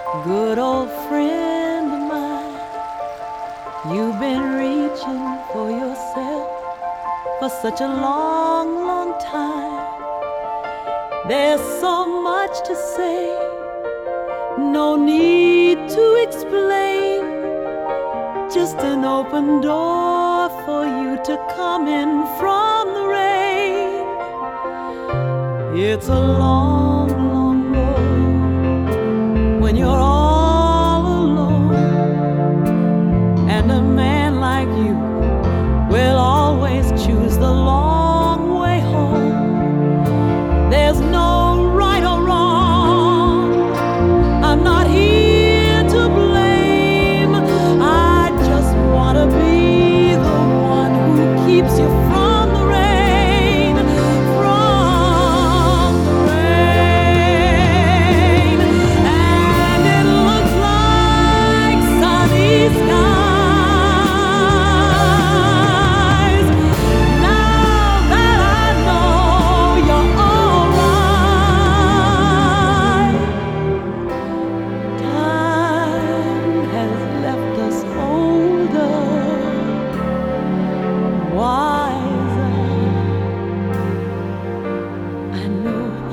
Good old friend of mine, you've been reaching for yourself for such a long, long time. There's so much to say, no need to explain. Just an open door for you to come in from the rain. It's a long, long road when you're all alone, and a man like you will always choose the long way home. There's no right or wrong, I'm not here to blame. I just want to be the one who keeps you from the rain, from the rain. And it looks like sunny skies now that I know you're alright. Time has left us older, wiser. I know I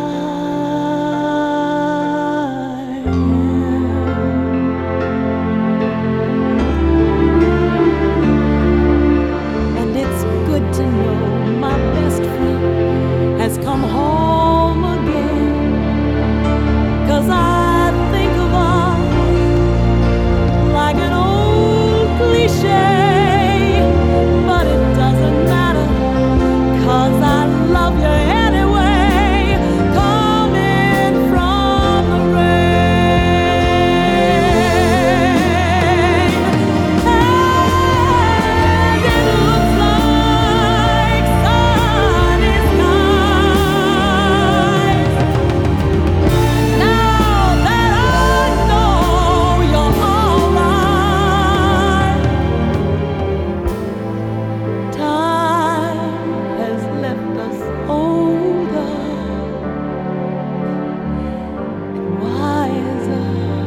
am. And it's good to know my best friend has come home again. 'Cause I think of us like an old cliche, but it doesn't matter, 'cause I love you anyway. Coming from the rain, and it looks like sunny skies now that I know you're alright. Time has left us older and wiser.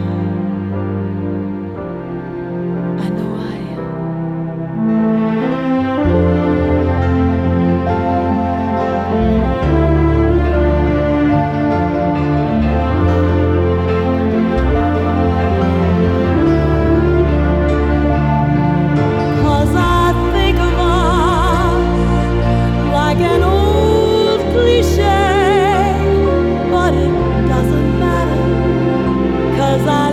I know I am. Cause I think of us like an old cliche, but it doesn't matter, 'cause I